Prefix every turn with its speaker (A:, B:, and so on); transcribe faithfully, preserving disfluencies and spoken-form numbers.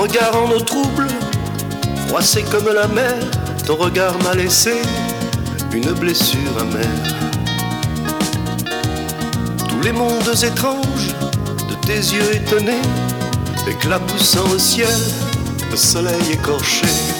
A: regard en eau trouble, froissé comme la mer, ton regard m'a laissé une blessure amère. Tous les mondes étranges de tes yeux étonnés, éclats poussant au ciel, le soleil écorché.